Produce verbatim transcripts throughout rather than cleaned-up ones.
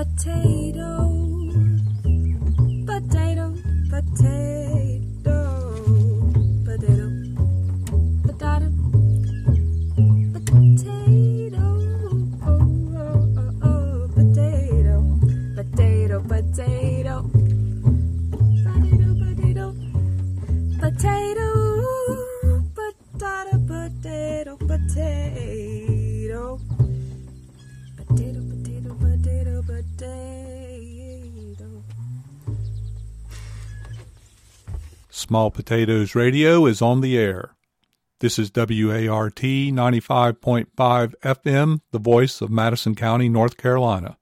potato, potato, potato, potato, potato, potato, oh, oh, oh, oh, potato, potato, potato, potato, potato, potato, potato, potato, potato, potato. Potato, potato, potato, potato. Small Potatoes Radio is on the air. This is W A R T ninety-five point five F M, the voice of Madison County, North Carolina.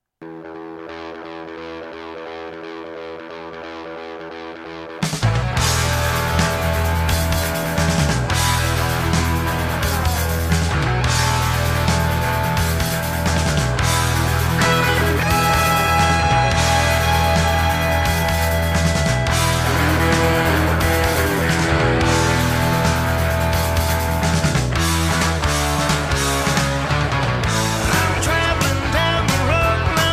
Traveling down the road.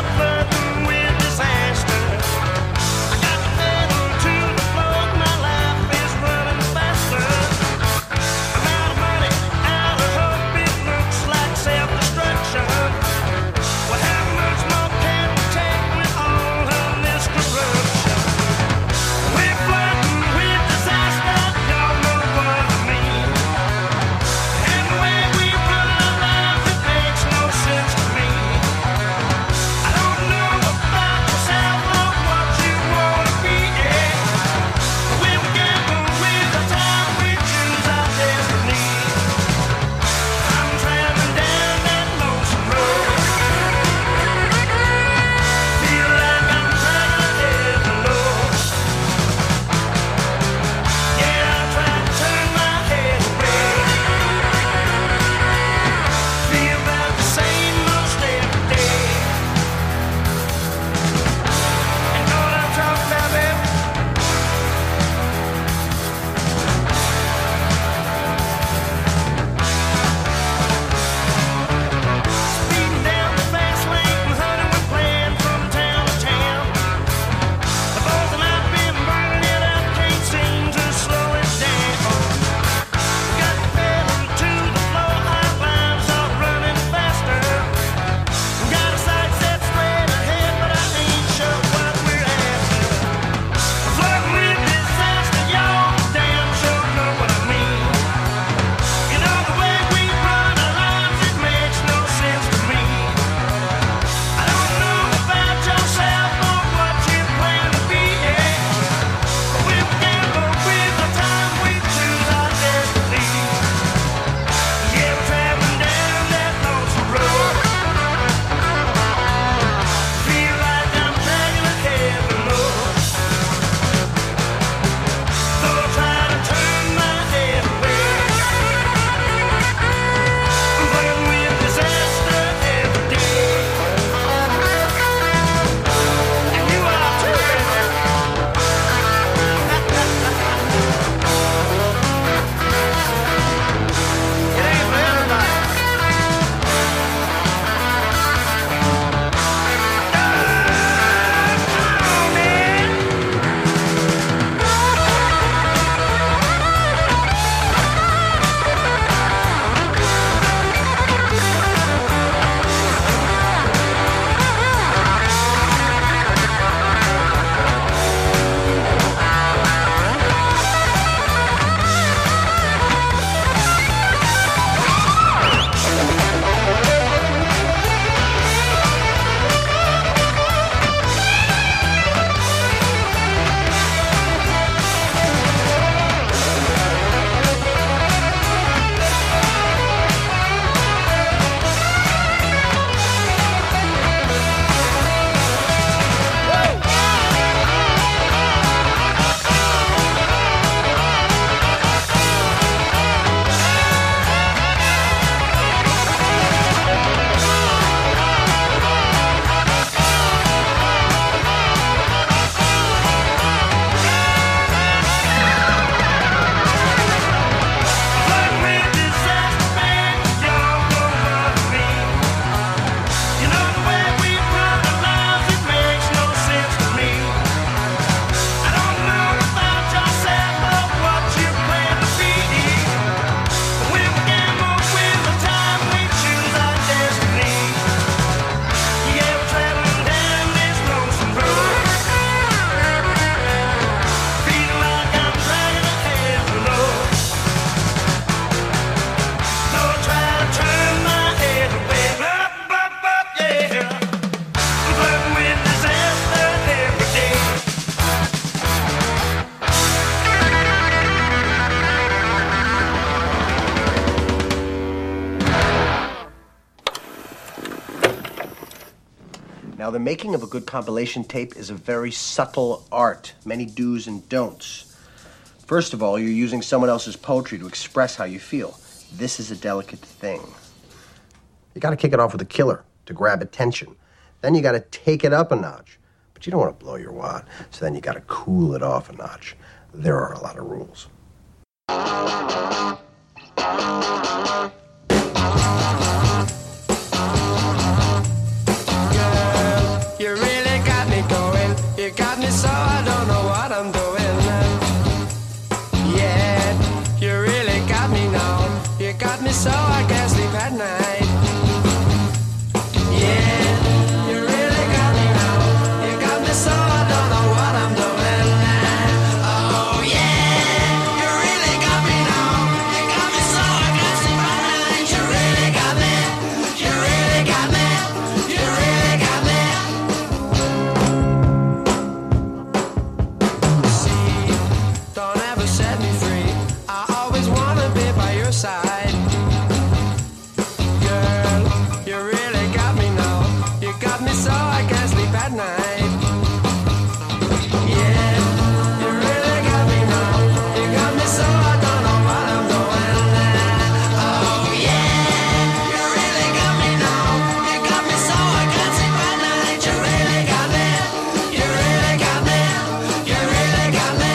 the making of a good compilation tape is a very subtle art, many do's and don'ts. First of all, you're using someone else's poetry to express how you feel. This is a delicate thing. You gotta kick it off with a killer to grab attention. Then you gotta take it up a notch. But you don't want to blow your wad, so then you gotta cool it off a notch. There are a lot of rules. You really got me going. You got me so I don't know what I'm doing. Yeah, you really got me now. You got me so I can't sleep at night. Yeah, you really got me now. You got me so I don't know what I'm doing. Oh yeah, you really got me now. You got me so I can't sleep at night. You really got me. You really got me. You really got me. Don't ever set me free. I always wanna be by your side. Girl, you really got me now. You got me so I can't sleep at night. Yeah, you really got me now. You got me so I don't know what I'm doing. Oh yeah, you really got me now. You got me so I can't sleep at night. You really got me. You really got me. You really got me.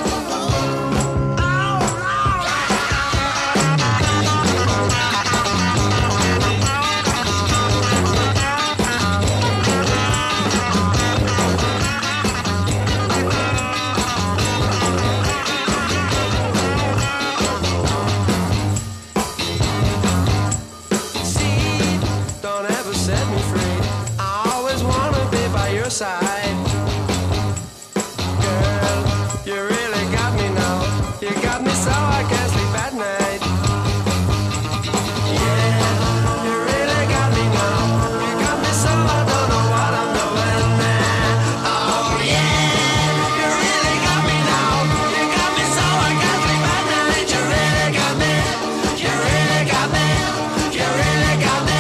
See, don't ever set me free. I always wanna be by your side. Girl, you really got me now. You got me so I can't sleep at night. Yeah, you really got me now. You got me so I don't know what I'm doing. Oh yeah, you really got me now. You got me so I can't sleep at night. You really got me. You really got me. You really got me.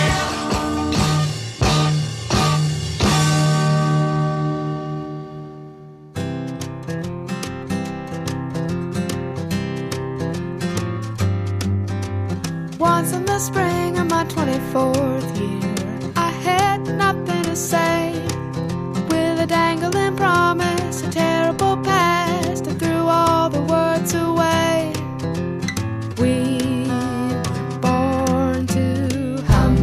Once in the spring of my twenty-fourth year, I had nothing to say. With a dangling promise, a terrible past, I threw all the words away. We were born to hum.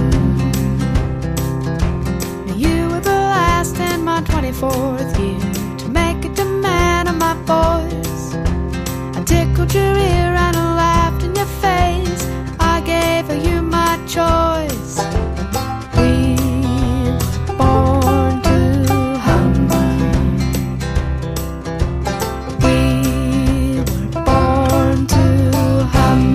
You were the last in my twenty-fourth year to make a demand on my voice. I tickled your ear and I laughed in your face. I gave you my choice. We were born to hum. We were born to hum.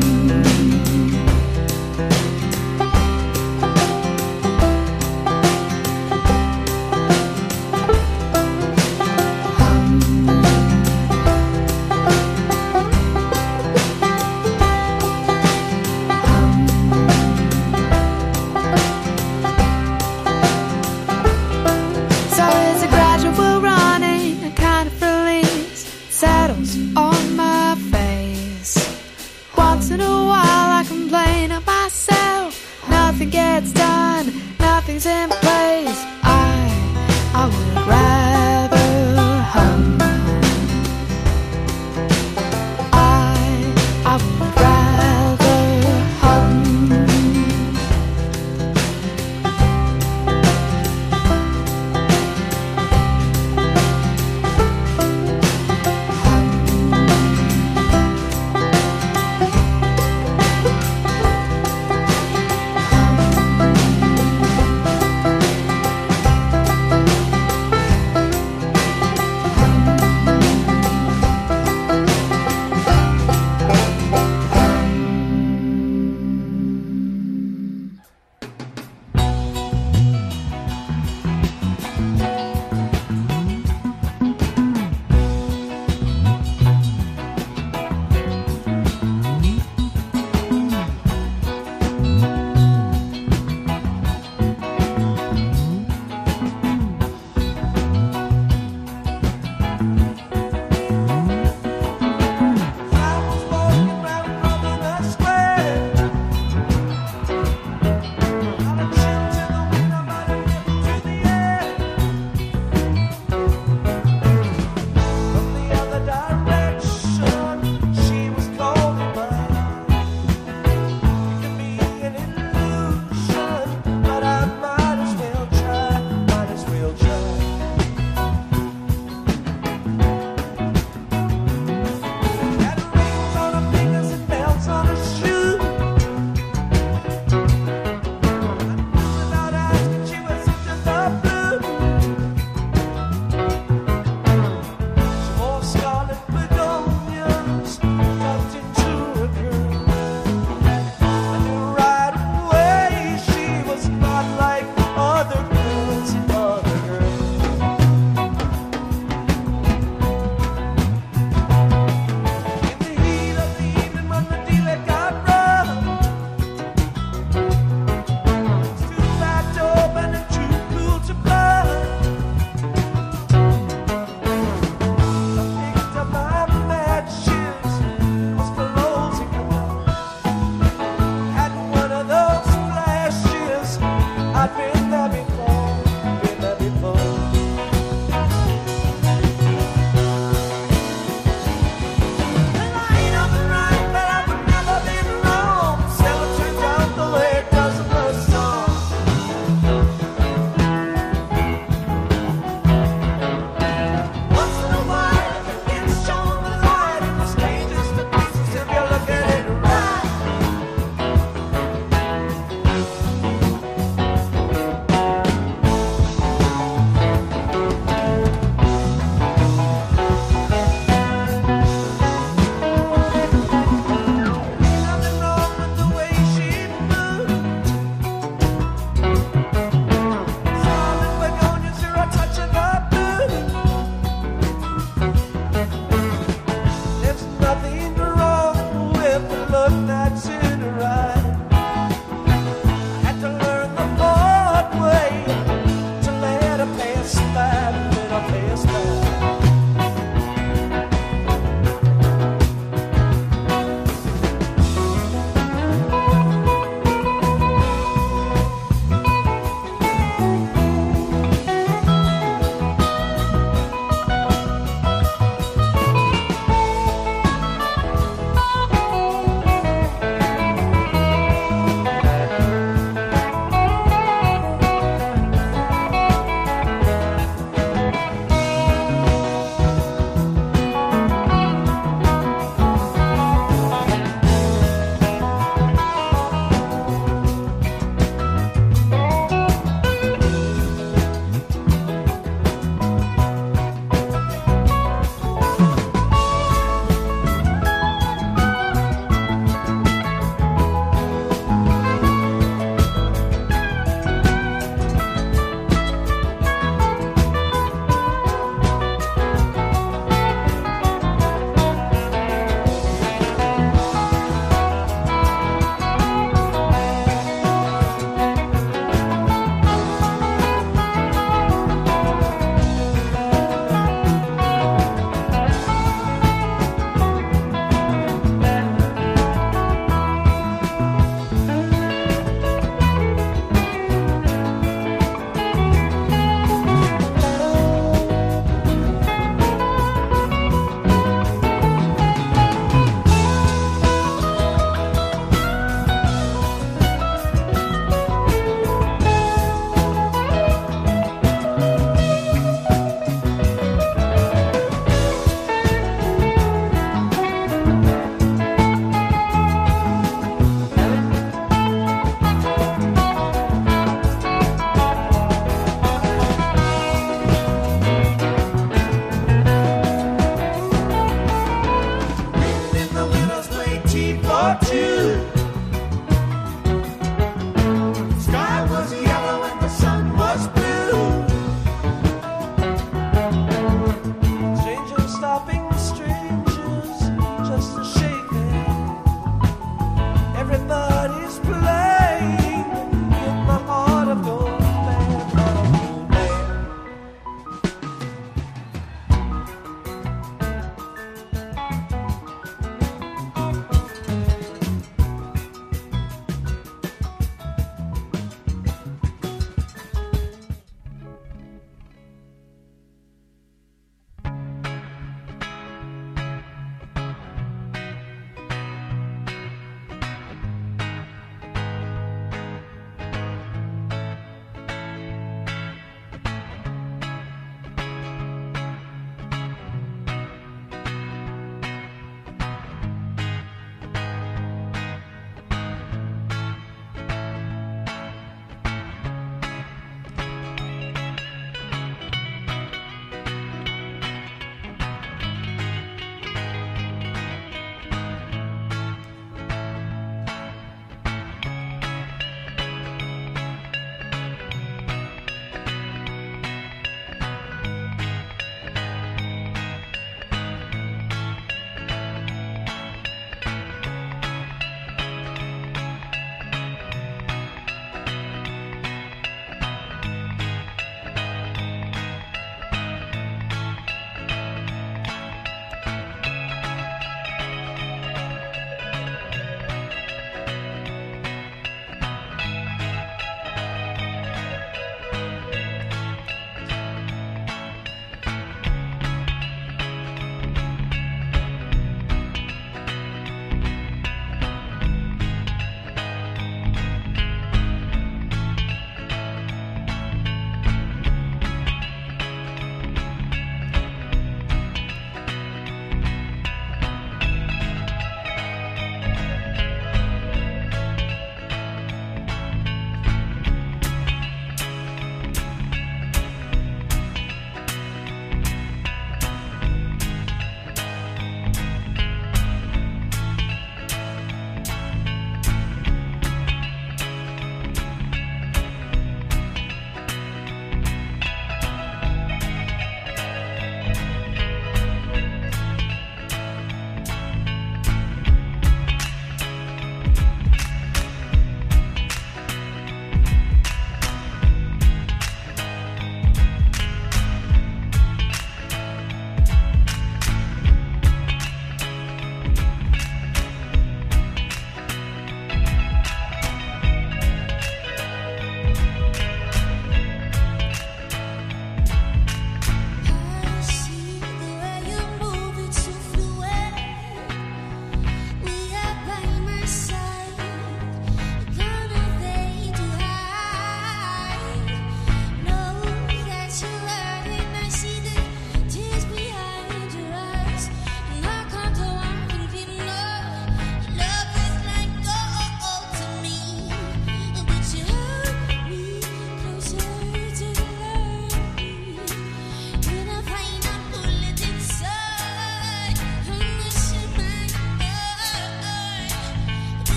So it's a gradual running, a kind of release settles on my face. Once in a while I complain of myself. Nothing gets done, nothing's in place. I, I would rather hum. I, I would rather hum. Hum.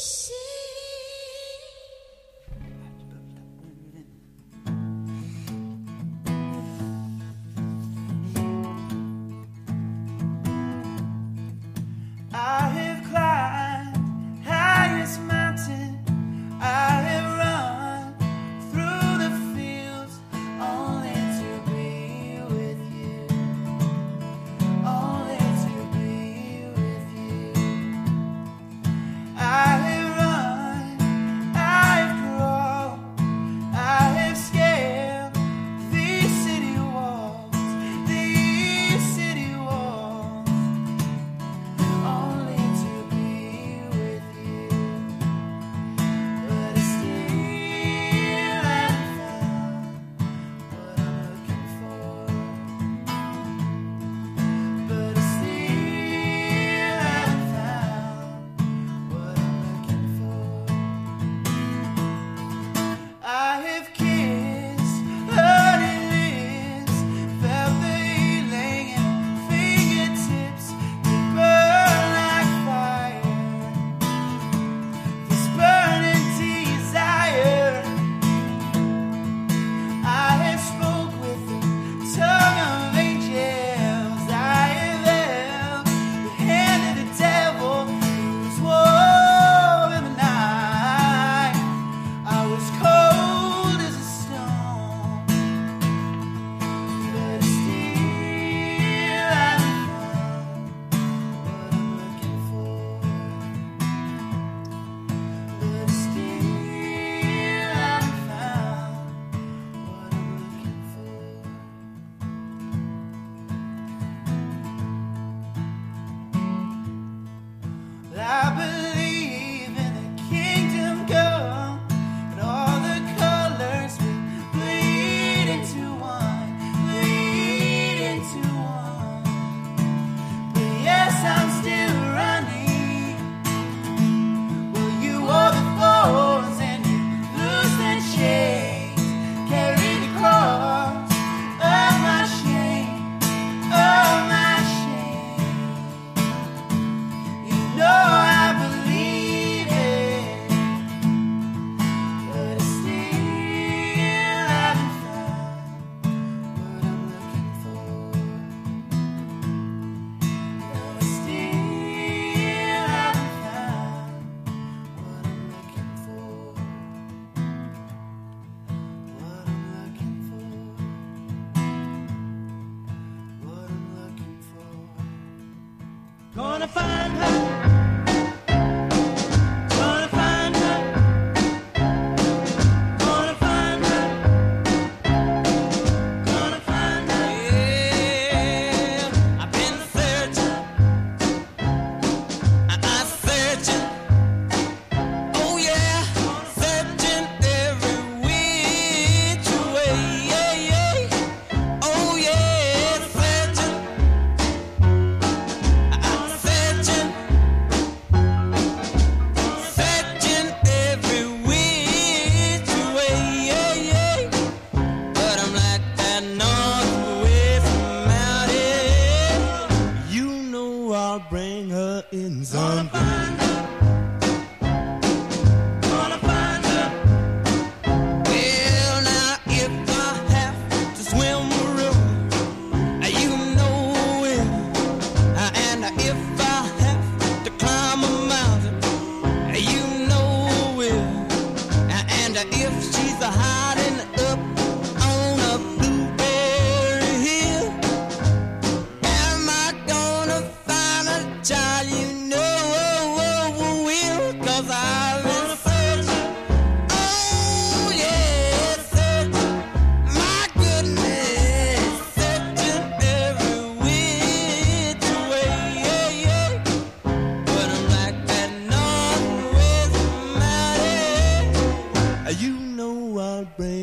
I have climbed highest mountain, I have run through the fields only to be with you, only to be with you. I have run, I have crawled, I have scaled these city walls, these city walls, only to be with you. But still I haven't found what I'm looking for. But still I haven't found what I'm looking for. I have kissed honey lips, felt the healing in fingertips that burn like fire. This burning desire, I have spoke with the tongue of angels. I have held the hand of the devil who was warm in the night. I was cold as a stone, but still I haven't found what I'm looking for. But still I haven't found what I'm looking for. I believe in a kingdom come, and all the colors will bleed into one, bleed into one. But yes, I'm still running. Well, you wore the thorns and you loosed the chains, carried the cross of my shame, of my shame. You know I believe it, but still I haven't found what I'm looking for. But still I haven't found what I'm looking for. What I'm looking for. What I'm looking for. Gonna find her. Gonna find her. Gonna find her. Gonna find her. Yeah, I've been searching. I- I'm searching. Oh yeah, searching every which way. Yeah, yeah. Oh yeah, searching. I'm searching. Searching every which way. Yeah, yeah. But I'm like that northwest mountain. You know I'll bring her in someday. Gonna find her. Well, now if I have to swim a river, you know it. And if I have to climb a mountain, you know it. And if she's hiding up on a blueberry hill, am I gonna find a child? You know I will, 'cause I've been searching. Oh yeah, searching. My goodness, searching every which way. Yeah, yeah. But I'm like that northwest mountain. You know I'll bring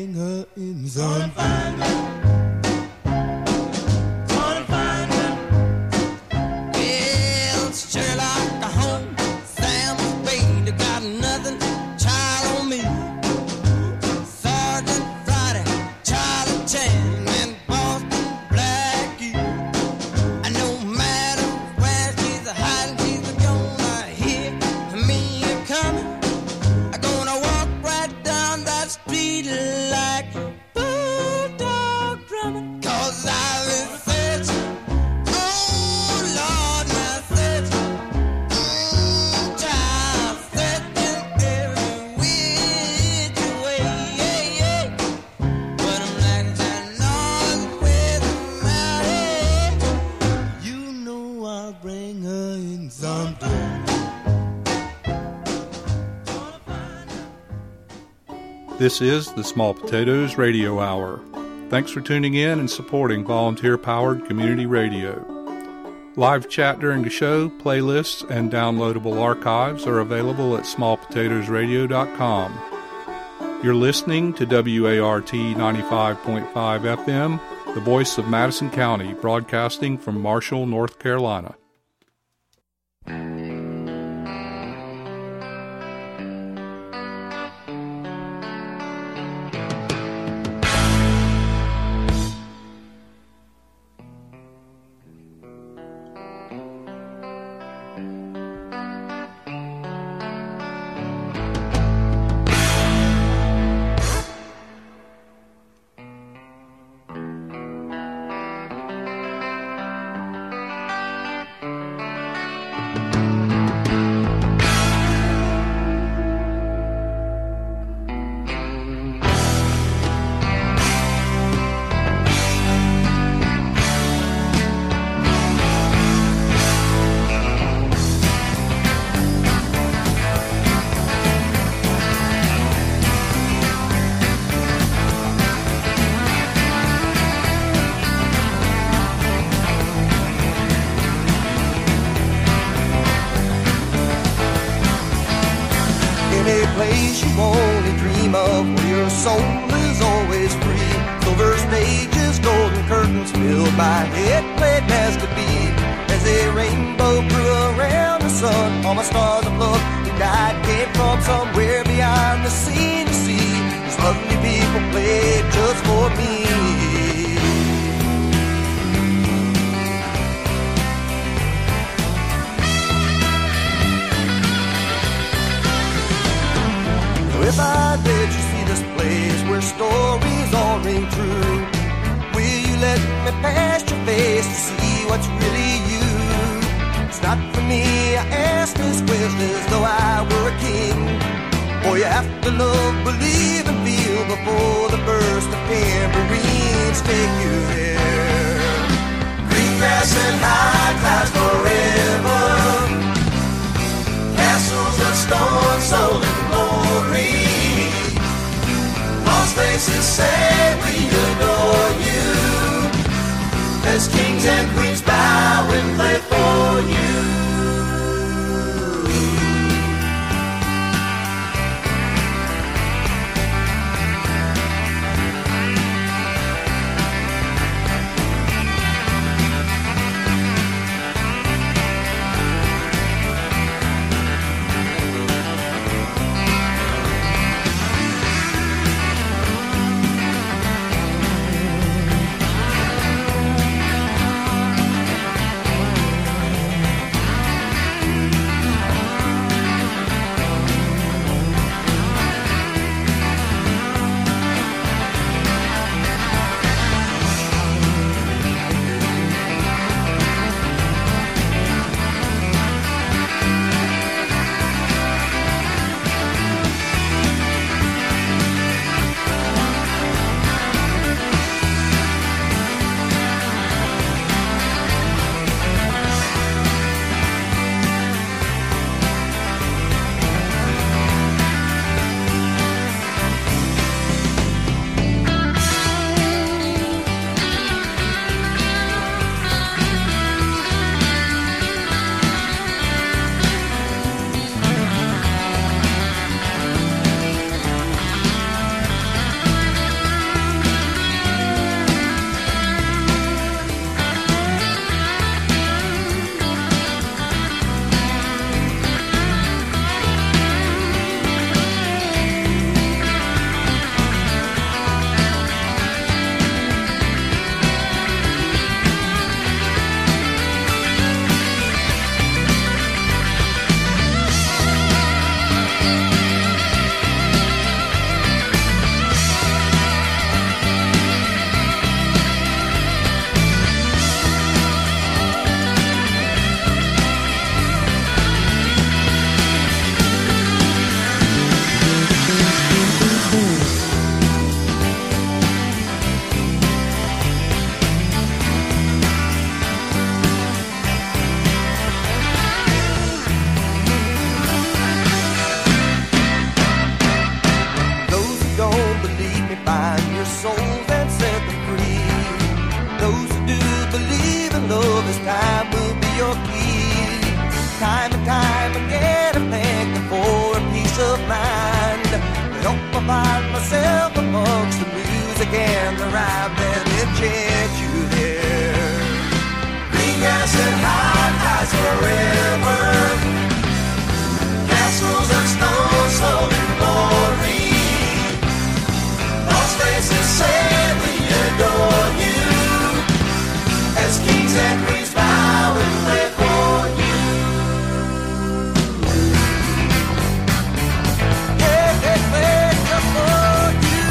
This is the Small Potatoes Radio Hour. Thanks for tuning in and supporting volunteer-powered community radio. Live chat during the show, playlists, and downloadable archives are available at small potatoes radio dot com. You're listening to W A R T ninety-five point five F M, the voice of Madison County, broadcasting from Marshall, North Carolina. find myself amongst the music and the rhyme, then enchant you there. Green grass and high tides forever, castles of stone, slowly glory. Lost faces say we adore you, as kings and queens bow and play for you. Yeah, they play just for you.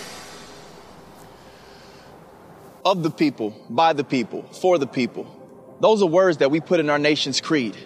of the people, by the people, for the people. Those are words that we put in our nation's creed.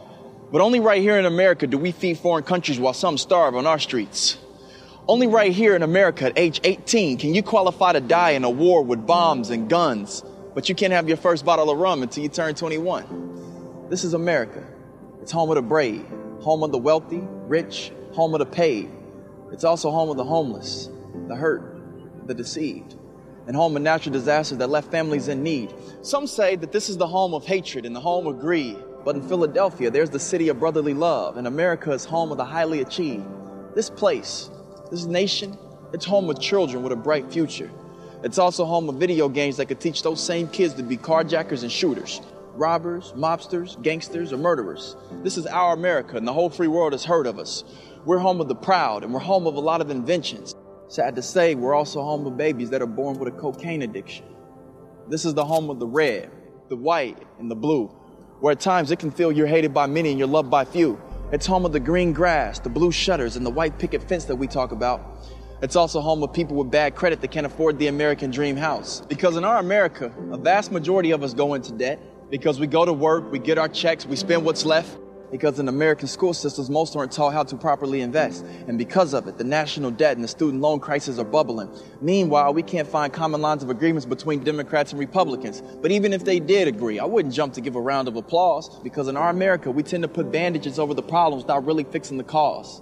But only right here in America do we feed foreign countries while some starve on our streets. Only right here in America at age eighteen can you qualify to die in a war with bombs and guns, but you can't have your first bottle of rum until you turn twenty-one. This is America. It's home of the brave, home of the wealthy, rich, home of the paid. It's also home of the homeless, the hurt, the deceived, and home of natural disasters that left families in need. Some say that this is the home of hatred and the home of greed. But in Philadelphia, there's the city of brotherly love, and America is home of the highly achieved. This place, this nation, it's home of children with a bright future. It's also home of video games that could teach those same kids to be carjackers and shooters, robbers, mobsters, gangsters, or murderers. This is our America, and the whole free world has heard of us. We're home of the proud, and we're home of a lot of inventions. Sad to say, we're also home of babies that are born with a cocaine addiction. This is the home of the red, the white, and the blue, where at times it can feel you're hated by many and you're loved by few. It's home of the green grass, the blue shutters, and the white picket fence that we talk about. It's also home of people with bad credit that can't afford the American dream house. Because in our America, a vast majority of us go into debt because we go to work, we get our checks, we spend what's left. Because in American school systems, most aren't taught how to properly invest. And because of it, the national debt and the student loan crisis are bubbling. Meanwhile, we can't find common lines of agreements between Democrats and Republicans. But even if they did agree, I wouldn't jump to give a round of applause. Because in our America, we tend to put bandages over the problems without really fixing the cause.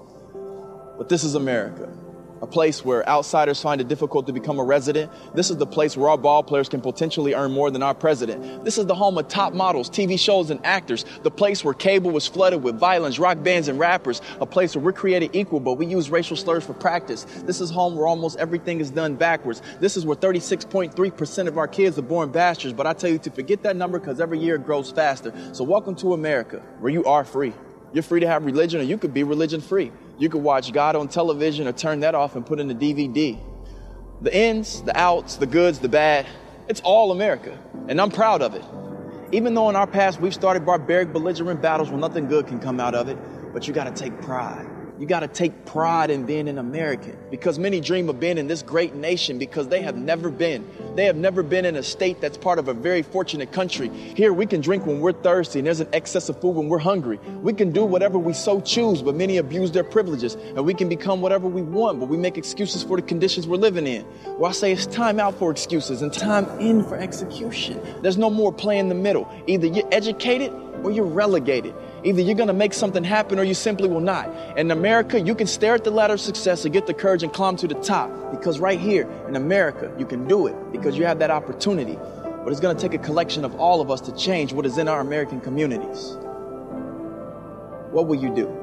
But this is America. A place where outsiders find it difficult to become a resident. This is the place where our ball players can potentially earn more than our president. This is the home of top models, T V shows, and actors. The place where cable was flooded with violence, rock bands, and rappers. A place where we're created equal, but we use racial slurs for practice. This is home where almost everything is done backwards. This is where thirty-six point three percent of our kids are born bastards. But I tell you to forget that number because every year it grows faster. So welcome to America, where you are free. You're free to have religion, or you could be religion free. You could watch God on television or turn that off and put in a D V D. The ins, the outs, the goods, the bad, it's all America. And I'm proud of it. Even though in our past we've started barbaric, belligerent battles where nothing good can come out of it, but you got to take pride. You got to take pride in being an American, because many dream of being in this great nation because they have never been. They have never been in a state that's part of a very fortunate country. Here we can drink when we're thirsty and there's an excess of food when we're hungry. We can do whatever we so choose, but many abuse their privileges. And we can become whatever we want, but we make excuses for the conditions we're living in. Well, I say it's time out for excuses and time in for execution. There's no more play in the middle. Either you're educated or you're relegated. Either you're going to make something happen or you simply will not. In America, you can stare at the ladder of success and get the courage and climb to the top. Because right here in America, you can do it because you have that opportunity. But it's going to take a collection of all of us to change what is in our American communities. What will you do?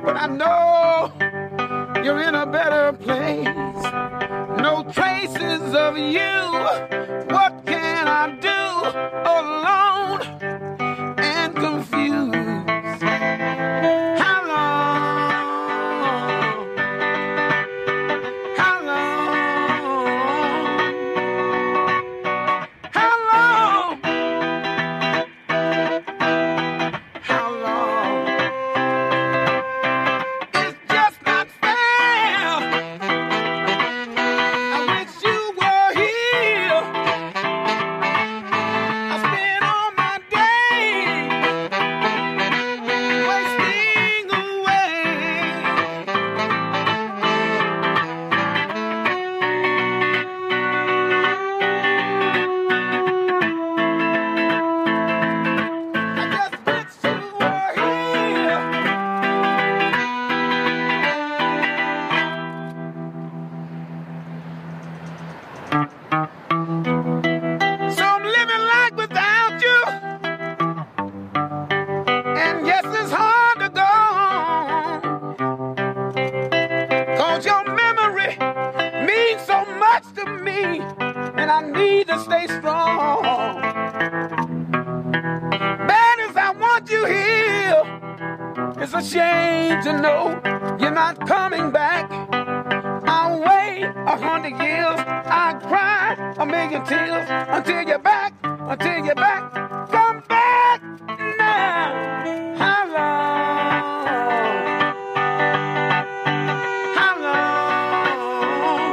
You're in a better place. No traces because of you. What can I do alone and confused? How long? How long? How long? How long? It's just not fair. I wish you were here. I spend all my days wasting away. I just wish you were here. So I'm living life without you. And yes, it's hard to go on. 'Cause your memory means so much to me. And I need to stay strong. Bad as I want you here, it's a shame to know you're not coming back. I'll wait a hundred years. I cry a million tears until you're back, until you're back. Come back now. How long? How long?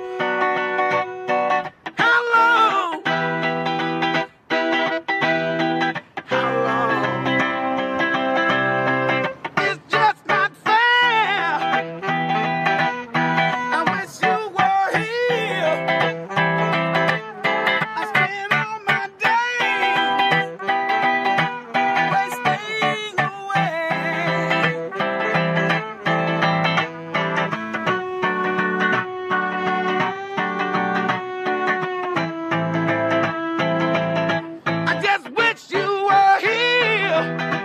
How long? How long? It's just not fair. I wish you were here. I spend all my days wasting away. I just wish you were here.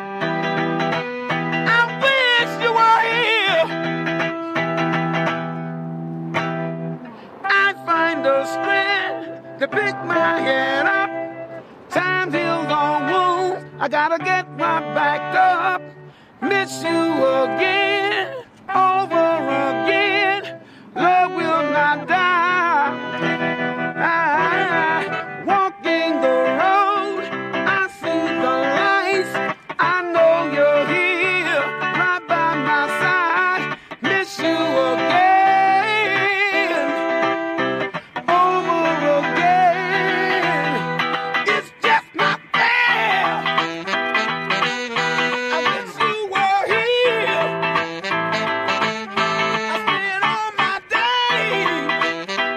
I wish you were here. I find the strength to pick my head up. Time heals all wounds. I gotta get my back up. Miss you again, over again. Love will not die. Walking the road, I see the lights. I know you're here, right by my side. Miss you again, over again. It's just not fair. I wish you were here. I spend all my days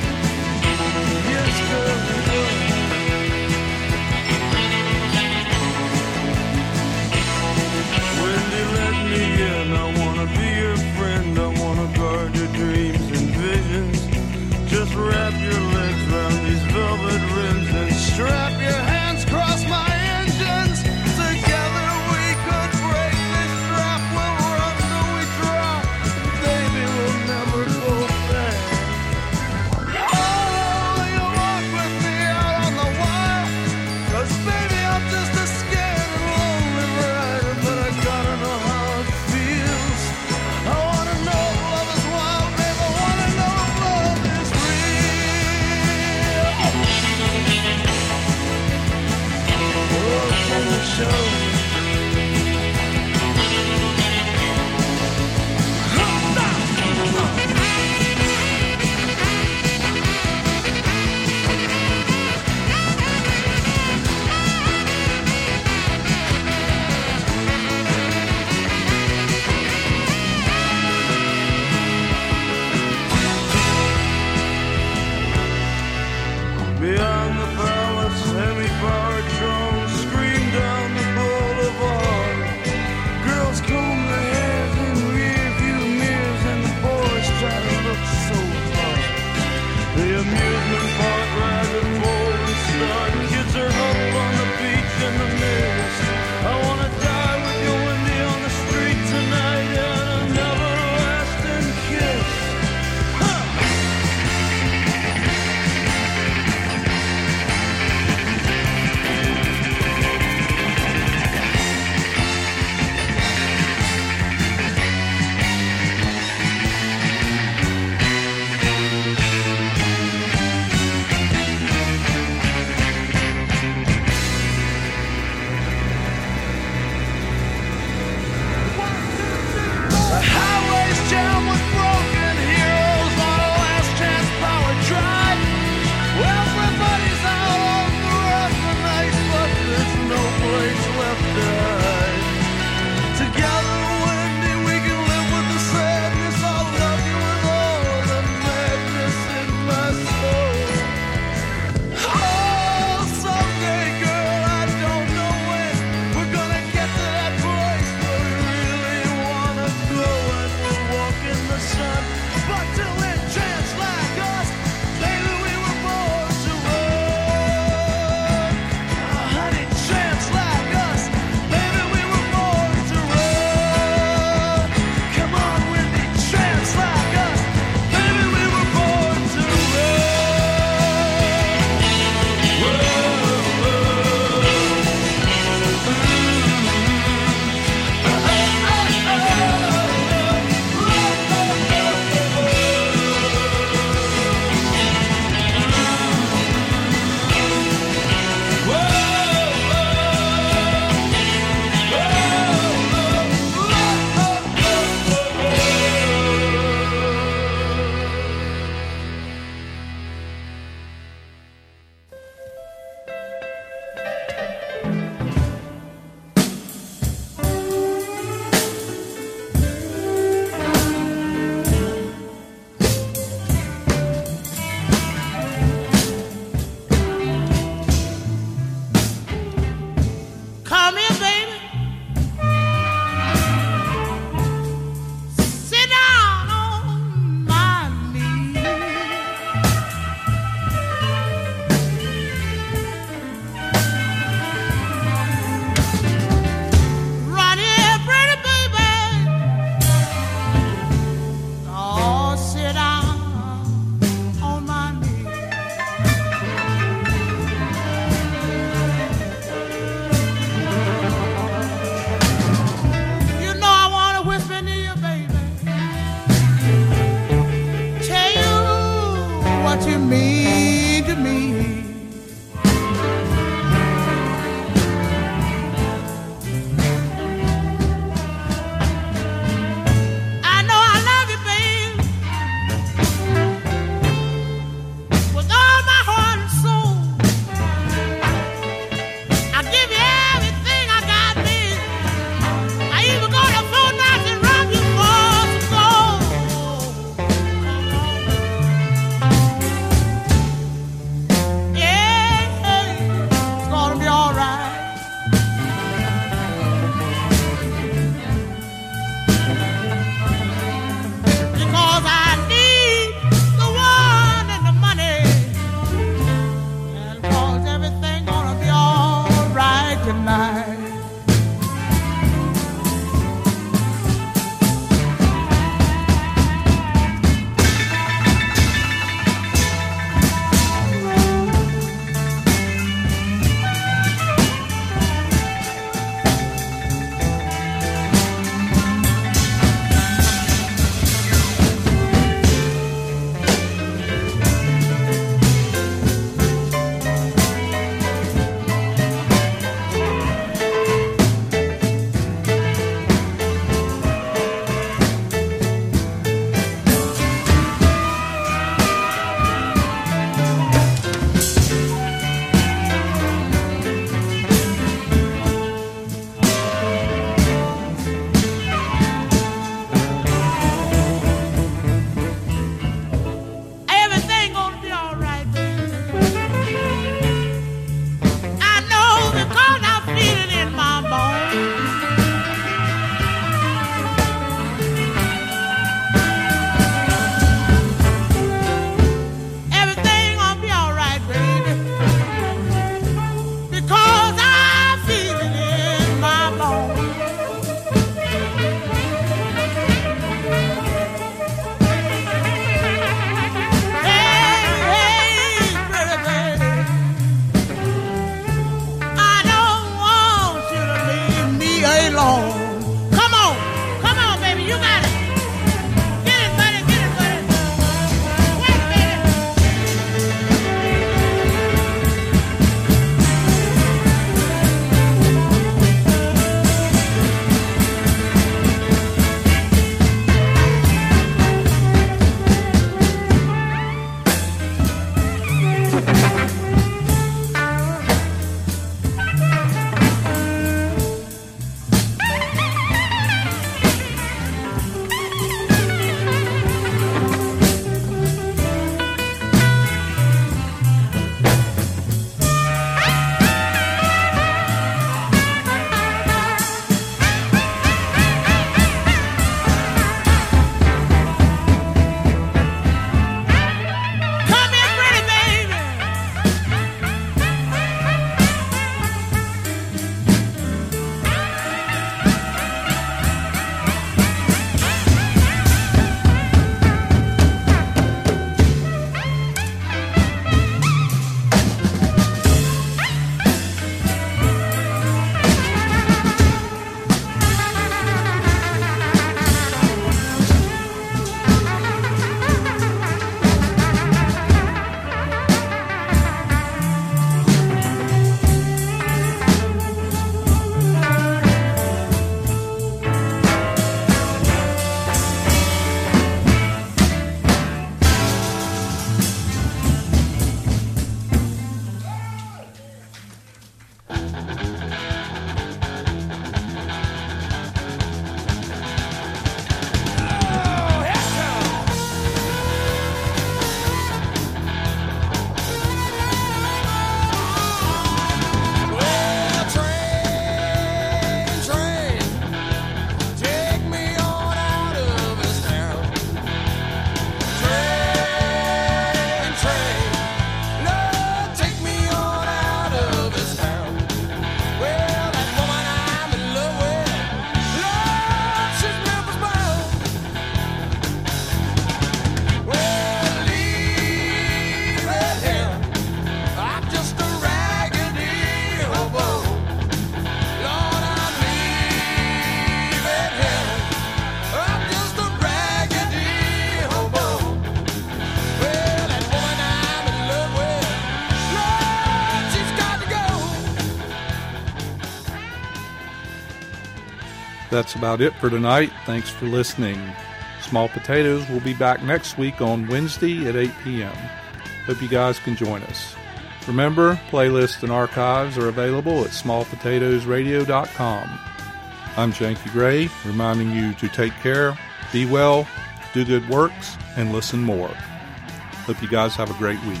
That's about it for tonight. Thanks for listening. Small Potatoes will be back next week on Wednesday at eight p.m. Hope you guys can join us. Remember, playlists and archives are available at small potatoes radio dot com. I'm Janky Gray, reminding you to take care, be well, do good works, and listen more. Hope you guys have a great week.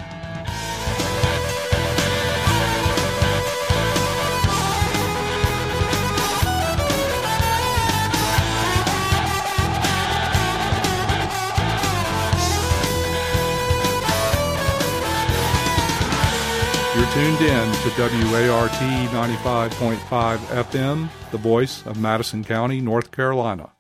You're tuned in to W A R T ninety-five point five F M, the voice of Madison County, North Carolina.